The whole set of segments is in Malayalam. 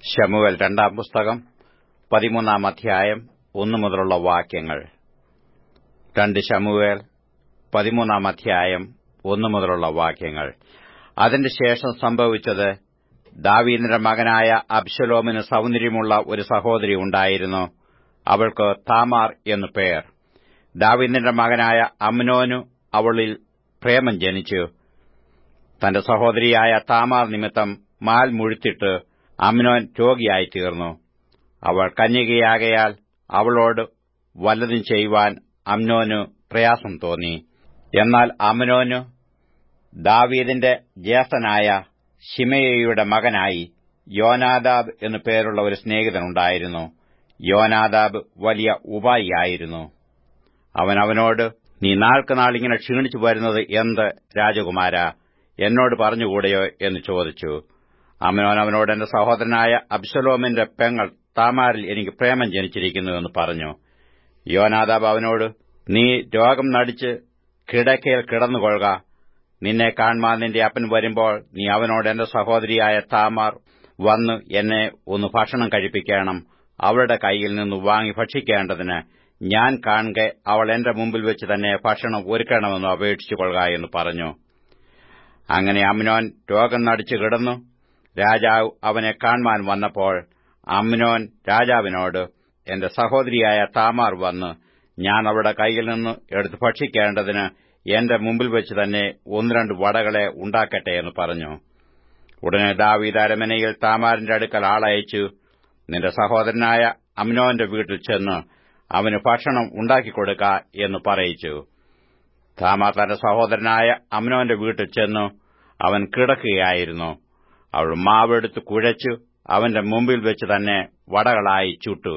ശമൂവേൽ രണ്ടാം പുസ്തകം 13 അധ്യായം 1 മുതലുള്ള വാക്യങ്ങൾ. 2 ശമൂവേൽ 13 അധ്യായം 1 മുതലുള്ള വാക്യങ്ങൾ. അതിന്റെ ശേഷം സംഭവിച്ചത്, ദാവീദിന്റെ മകനായ അബ്ശലോമിന് സൗന്ദര്യമുള്ള ഒരു സഹോദരി ഉണ്ടായിരുന്നു. അവൾക്ക് താമാർ എന്നു പേർ. ദാവീദിന്റെ മകനായ അമ്നോനു അവളിൽ പ്രേമം ജനിച്ചു. തന്റെ സഹോദരിയായ താമാർ നിമിത്തം മാൽ മുഴുത്തിട്ട് അമ്നോൻ രോഗിയായിത്തീർന്നു. അവൾ കന്യകയാകയാൽ അവളോട് വല്ലതും ചെയ്യുവാൻ അമ്നോനു പ്രയാസം തോന്നി. എന്നാൽ അമ്നോനു ദാവീദിന്റെ ജ്യേഷ്ഠനായ ശിമെയയുടെ മകനായി യോനാദാബ് എന്നു പേരുള്ള ഒരു സ്നേഹിതനുണ്ടായിരുന്നു. യോനാദാബ് വലിയ ഉപായിയായിരുന്നു. അവനോട്, നീ നാൾക്കുനാൾ ഇങ്ങനെ ക്ഷീണിച്ചു വരുന്നത് എന്ത് രാജകുമാരാ? എന്നോട് പറഞ്ഞുകൂടെയോ എന്ന് ചോദിച്ചു. അമ്നോൻ അവനോട്, എന്റെ സഹോദരനായ അബ്ശലോമിന്റെ പെങ്ങൾ താമാരിൽ എനിക്ക് പ്രേമം ജനിച്ചിരിക്കുന്നു എന്ന് പറഞ്ഞു. യോനാദാബ് അവനോട്, നീ രോഗം നടിച്ച് കിടക്കയിൽ കിടന്നുകൊള്ളുക. നിന്നെ കാൺമാൻ നിന്റെ അപ്പൻ വരുമ്പോൾ നീ അവനോട്, എന്റെ സഹോദരിയായ താമാർ വന്ന് എന്നെ ഒന്ന് ഭക്ഷണം കഴിപ്പിക്കണം. അവളുടെ കൈയിൽ നിന്ന് വാങ്ങി ഭക്ഷിക്കേണ്ടതിന് ഞാൻ കാണെ അവൾ എന്റെ മുമ്പിൽ വെച്ച് തന്നെ ഭക്ഷണം ഒരുക്കണമെന്ന് അപേക്ഷിച്ചുകൊള്ളുക എന്ന് പറഞ്ഞു. അങ്ങനെ അമ്നോൻ രോഗം നടിച്ചു കിടന്നു. രാജാവ് അവനെ കാൺമാൻ വന്നപ്പോൾ അമ്നോൻ രാജാവിനോട്, എന്റെ സഹോദരിയായ താമാർ വന്ന് ഞാൻ അവളുടെ കൈയിൽ നിന്ന് എടുത്ത് ഭക്ഷിക്കേണ്ടതിന് എന്റെ മുമ്പിൽ വെച്ച് തന്നെ 1-2 വടകളെ ഉണ്ടാക്കട്ടെ എന്ന് പറഞ്ഞു. ഉടനെ ദാവീദ് അരമനയിൽ താമാറിന്റെ അടുക്കൽ ആളയച്ചു, നിന്റെ സഹോദരനായ അമ്നോന്റെ വീട്ടിൽ ചെന്ന് അവന് ഭക്ഷണം ഉണ്ടാക്കിക്കൊടുക്ക എന്ന് പറയിച്ചു. താമാർ തന്റെ സഹോദരനായ അമ്നോന്റെ വീട്ടിൽ ചെന്നു. അവൻ കിടക്കുകയായിരുന്നു. അവൾ മാവെടുത്ത് കുഴച്ചു അവന്റെ മുമ്പിൽ വെച്ച് തന്നെ വടകളായി ചുട്ടു.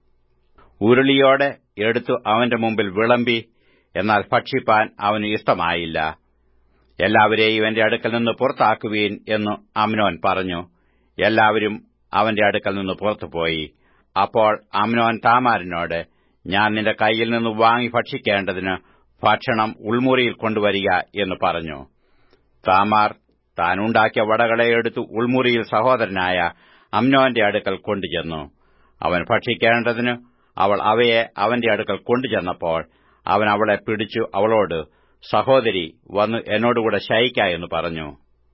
ഉരുളിയോടെ എടുത്തു അവന്റെ മുമ്പിൽ വിളമ്പി. എന്നാൽ ഭക്ഷിപ്പാൻ അവന് ഇഷ്ടമായില്ല. എല്ലാവരെയും എന്റെ അടുക്കൽ നിന്ന് പുറത്താക്കുവീൻ എന്ന് അമ്നോൻ പറഞ്ഞു. എല്ലാവരും അവന്റെ അടുക്കൽ നിന്ന് പുറത്തുപോയി. അപ്പോൾ അമ്നോൻ താമാരിനോട്, ഞാൻ നിന്റെ കൈയിൽ നിന്ന് വാങ്ങി ഭക്ഷിക്കേണ്ടതിന് ഭക്ഷണം ഉൾമുറിയിൽ കൊണ്ടുവരിക എന്ന് പറഞ്ഞു. താമാർ താൻ ഉണ്ടാക്കിയ വടകളെ എടുത്തു ഉൾമുറിയിൽ സഹോദരനായ അമ്നോന്റെ അടുക്കൽ കൊണ്ടുചെന്നു. അവൻ ഭക്ഷിക്കേണ്ടതിന് അവൾ അവയെ അവന്റെ അടുക്കൽ കൊണ്ടുചെന്നപ്പോൾ അവൻ അവളെ പിടിച്ചു അവളോട്, സഹോദരി, വന്ന് എന്നോടുകൂടെ ശയിക്ക എന്ന് പറഞ്ഞു.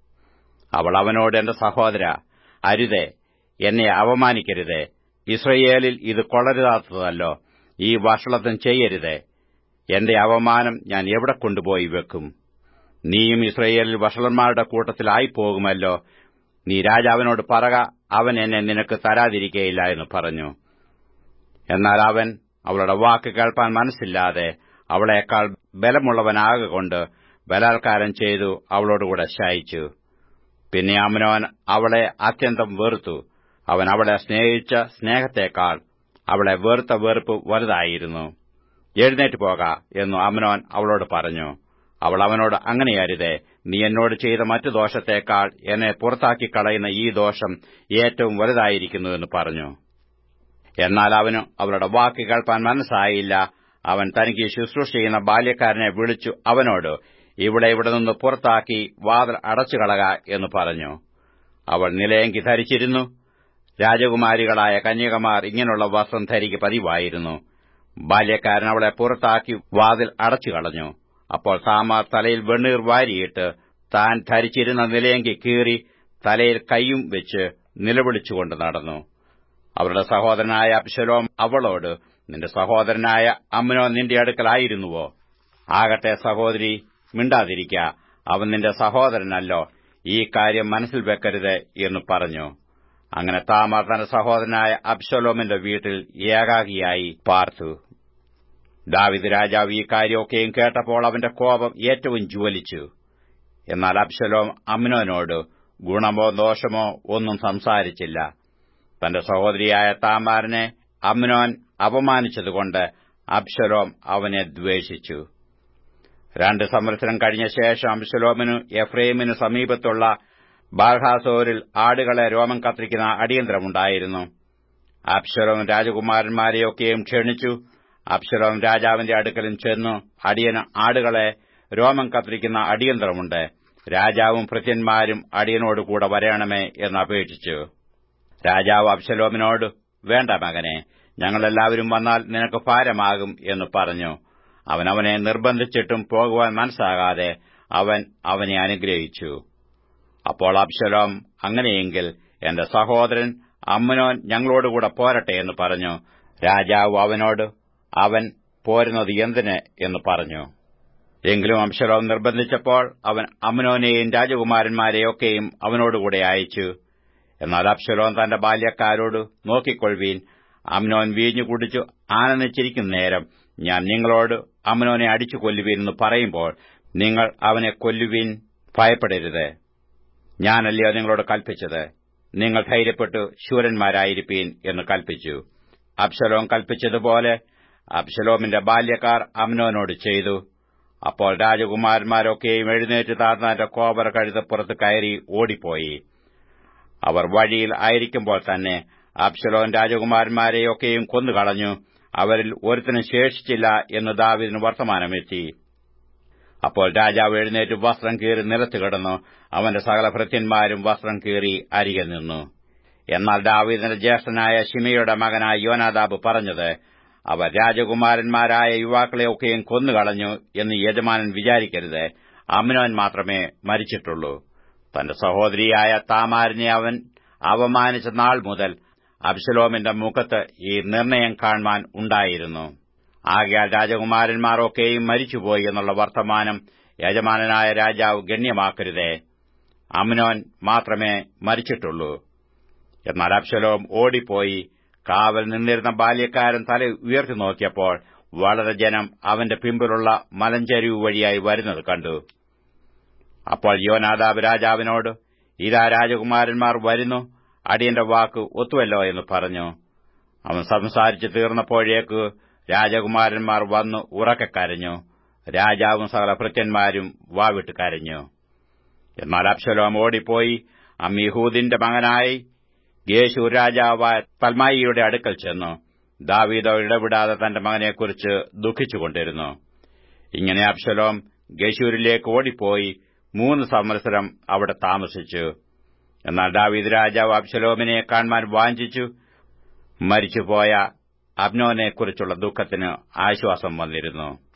അവൾ അവനോട്, എന്റെ സഹോദര, അരുതേ, എന്നെ അവമാനിക്കരുതേ. ഇസ്രയേലിൽ ഇത് കൊള്ളരുതാത്തതല്ലോ. ഈ വഷളത്വം ചെയ്യരുതേ. എന്റെ അവമാനം ഞാൻ എവിടെ കൊണ്ടുപോയി വെക്കും? നീയും ഇസ്രയേലിൽ വഷളന്മാരുടെ കൂട്ടത്തിലായിപ്പോകുമല്ലോ. നീ രാജാവിനോട് പറക, അവൻ എന്നെ നിനക്ക് തരാതിരിക്കയില്ല എന്ന് പറഞ്ഞു. എന്നാൽ അവൻ അവളുടെ വാക്ക് കേൾപ്പാൻ മനസ്സില്ലാതെ അവളേക്കാൾ ബലമുള്ളവനാകൊണ്ട് ബലാത്കാരം ചെയ്തു അവളോടുകൂടെ ശയിച്ചു. പിന്നെ അമ്നോൻ അവളെ അത്യന്തം വെറുത്തു. അവൻ അവളെ സ്നേഹിച്ച സ്നേഹത്തേക്കാൾ അവളെ വെറുത്ത വെറുപ്പ് വലുതായിരുന്നു. എഴുന്നേറ്റ് പോക എന്ന് അമ്നോൻ അവളോട് പറഞ്ഞു. അവൾ അവനോട്, അങ്ങനെയരുതേ, നീ എന്നോട് ചെയ്ത മറ്റു ദോഷത്തേക്കാൾ എന്നെ പുറത്താക്കിക്കളയുന്ന ഈ ദോഷം ഏറ്റവും വലുതായിരിക്കുന്നു എന്ന് പറഞ്ഞു. എന്നാൽ അവന് അവളുടെ വാക്ക് കേൾപ്പാൻ മനസ്സായില്ല. അവൻ തനിക്ക് ശുശ്രൂഷ ചെയ്യുന്ന ബാല്യക്കാരനെ വിളിച്ചു അവനോട്, ഇവിടെ നിന്ന് പുറത്താക്കി വാതിൽ അടച്ചുകളക എന്ന് പറഞ്ഞു. അവൾ നിലയങ്കി ധരിച്ചിരുന്നു. രാജകുമാരികളായ കന്യകമാർ ഇങ്ങനെയുള്ള വസ്ത്രം ധരിക്ക് പതിവായിരുന്നു. ബാല്യക്കാരൻ അവളെ പുറത്താക്കി വാതിൽ അടച്ചുകളഞ്ഞു. അപ്പോൾ താമാർ തലയിൽ വെണ്ണീർ വാരിയിട്ട് താൻ ധരിച്ചിരുന്ന നിലയങ്കി കീറി തലയിൽ കൈയും വെച്ച് നിലവിളിച്ചുകൊണ്ട് നടന്നു. അവരുടെ സഹോദരനായ അബ്ശലോം അവളോട്, നിന്റെ സഹോദരനായ അമ്നോൻ നിന്റെ അടുക്കലായിരുന്നുവോ? ആകട്ടെ, സഹോദരി, മിണ്ടാതിരിക്ക, അവൻ നിന്റെ സഹോദരനല്ലോ. ഈ കാര്യം മനസ്സിൽ വെക്കരുത് എന്ന് പറഞ്ഞു. അങ്ങനെ താമാർ തന്റെ സഹോദരനായ അബ്ശലോമിന്റെ വീട്ടിൽ ഏകാകിയായി പാർത്തു. ദാവീദ് രാജാവ് ഈ കാര്യമൊക്കെയും കേട്ടപ്പോൾ അവന്റെ കോപം ഏറ്റവും ജ്വലിച്ചു. എന്നാൽ അബ്ശലോം അമ്നോനോട് ഗുണമോ ദോഷമോ ഒന്നും സംസാരിച്ചില്ല. തന്റെ സഹോദരിയായ താമാറിനെ അമ്നോൻ അപമാനിച്ചതുകൊണ്ട് അബ്ശലോം അവനെ ദ്വേഷിച്ചു. 2 സംവത്സരം കഴിഞ്ഞ ശേഷം അബ്ശലോമിന് എഫ്രൈമിന് സമീപത്തുള്ള ബാൽഹാസോരിൽ ആടുകളെ രോമം കത്തിരിക്കുന്ന അടിയന്തരമുണ്ടായിരുന്നു. അബ്ശലോം രാജകുമാരന്മാരെയൊക്കെയും ക്ഷണിച്ചു. അബ്ശലോം രാജാവിന്റെ അടുക്കലും ചെന്നു, അടിയന് ആടുകളെ രോമം കത്തിരിക്കുന്ന അടിയന്തരമുണ്ട്. രാജാവും ഭൃത്യന്മാരും അടിയനോടുകൂടെ വരേണമേ എന്ന് അപേക്ഷിച്ചു. രാജാവ് അബ്ശലോമിനോട്, വേണ്ട മകനെ, ഞങ്ങളെല്ലാവരും വന്നാൽ നിനക്ക് ഭാരമാകും എന്ന് പറഞ്ഞു. അവനെ നിർബന്ധിച്ചിട്ടും പോകുവാൻ മനസ്സാകാതെ അവനെ അനുഗ്രഹിച്ചു. അപ്പോൾ അബ്ശലോം, അങ്ങനെയെങ്കിൽ എന്റെ സഹോദരൻ അമ്നോൻ ഞങ്ങളോടുകൂടെ പോരട്ടെ എന്ന് പറഞ്ഞു. രാജാവ് അവനോട്, അവൻ പോരുന്നത് എന്തിന് എന്ന് പറഞ്ഞു. എങ്കിലും അബ്ശലോം നിർബന്ധിച്ചപ്പോൾ അവൻ അമ്നോനെയും രാജകുമാരന്മാരെയൊക്കെയും അവനോടുകൂടെ അയച്ചു. എന്നാൽ അബ്ശലോം തന്റെ ബാല്യക്കാരോട്, നോക്കിക്കൊള്ളുവീൻ, അമ്നോൻ വീഞ്ഞു കുടിച്ചു ആനന്ദിച്ചിരിക്കുന്ന നേരം ഞാൻ നിങ്ങളോട് അമ്നോനെ അടിച്ചു കൊല്ലുവീൻ എന്ന് പറയുമ്പോൾ നിങ്ങൾ അവനെ കൊല്ലുവീൻ, ഭയപ്പെടരുത്. ഞാനല്ലയോ നിങ്ങളോട് കൽപ്പിച്ചത്? നിങ്ങൾ ധൈര്യപ്പെട്ടു ശൂരന്മാരായിരിപ്പീൻ എന്ന് കൽപ്പിച്ചു. അബ്ശലോം കൽപ്പിച്ചതുപോലെ അബ്ശലോമിന്റെ ബാല്യക്കാർ അമ്നോനോട് ചെയ്തു. അപ്പോൾ രാജകുമാരന്മാരൊക്കെയും എഴുന്നേറ്റ് താഴ്ന്ന കോവർ കഴുതപ്പുറത്ത് കയറി ഓടിപ്പോയി. അവർ വഴിയിൽ ആയിരിക്കുമ്പോൾ തന്നെ അബ്ശലോം രാജകുമാരന്മാരെയൊക്കെയും കൊന്നുകളഞ്ഞു. അവരിൽ ഒരുത്തനും ശേഷിച്ചില്ല എന്ന് ദാവീദിന് വർത്തമാനമെത്തി. അപ്പോൾ രാജാവ് എഴുന്നേറ്റ് വസ്ത്രം കീറി നിലത്ത് കിടന്നു. അവന്റെ സകല ഭൃത്യന്മാരും വസ്ത്രം കീറി അരികെ നിന്നു. എന്നാൽ ദാവീദിന്റെ ജ്യേഷ്ഠനായ ശിമെയുടെ മകനായ യോനാദാബ് പറഞ്ഞത്, അവർ രാജകുമാരന്മാരായ യുവാക്കളെയൊക്കെയും കൊന്നുകളഞ്ഞു എന്ന് യജമാനൻ വിചാരിക്കരുത്. അമ്നോൻ മാത്രമേ മരിച്ചിട്ടുള്ളൂ. തന്റെ സഹോദരിയായ താമാരിനെ അവൻ അവമാനിച്ച നാൾ മുതൽ അബ്ശലോമിന്റെ മുഖത്ത് ഈ നിർണയം കാണുവാൻ ഉണ്ടായിരുന്നു. ആകയാൽ രാജകുമാരന്മാരൊക്കെയും മരിച്ചുപോയി എന്നുള്ള വർത്തമാനം യജമാനനായ രാജാവ് ഗണ്യമാക്കരുതേ. അമ്നോൻ മാത്രമേ മരിച്ചിട്ടുള്ളൂ. എന്നാൽ അബ്ശലോം ഓടിപ്പോയി കാവൽ നിന്നിരുന്ന ബാല്യക്കാരൻ തല ഉയർത്തി നോക്കിയപ്പോൾ വളരെ ജനം അവന്റെ പിമ്പിലുള്ള മലഞ്ചരിവ് വഴിയായി വരുന്നത് കണ്ടു. അപ്പോൾ യോനാദാബ് രാജാവിനോട്, ഇതാ രാജകുമാരന്മാർ വരുന്നു, അടിയന്റെ വാക്ക് ഒത്തുവല്ലോ എന്ന് പറഞ്ഞു. അവൻ സംസാരിച്ചു തീർന്നപ്പോഴേക്ക് രാജകുമാരന്മാർ വന്നു ഉറക്കെ കരഞ്ഞു. രാജാവും സകല ഭൃത്യന്മാരും വാവിട്ട് കരഞ്ഞു. എന്നാൽ അബ്ശലോം ഓടിപ്പോയി അമ്മീഹൂദിന്റെ മകനായി ഗേശൂർ രാജാവായ തൽമായിയുടെ അടുക്കൽ ചെന്നു. ദാവീദോ ഇടവിടാതെ തന്റെ മകനെക്കുറിച്ച് ദുഃഖിച്ചുകൊണ്ടിരുന്നു. ഇങ്ങനെ അബ്ശലോം ഗേശൂരിലേക്ക് ഓടിപ്പോയി 3 സംവത്സരം അവിടെ താമസിച്ചു. എന്നാൽ ദാവീദ് രാജാവ് അബ്ശലോമിനെ കാണുവാൻ വാഞ്ചിച്ചു. മരിച്ചുപോയ അമ്നോനെക്കുറിച്ചുള്ള ദുഃഖത്തിന് ആശ്വാസം വന്നിരുന്നു.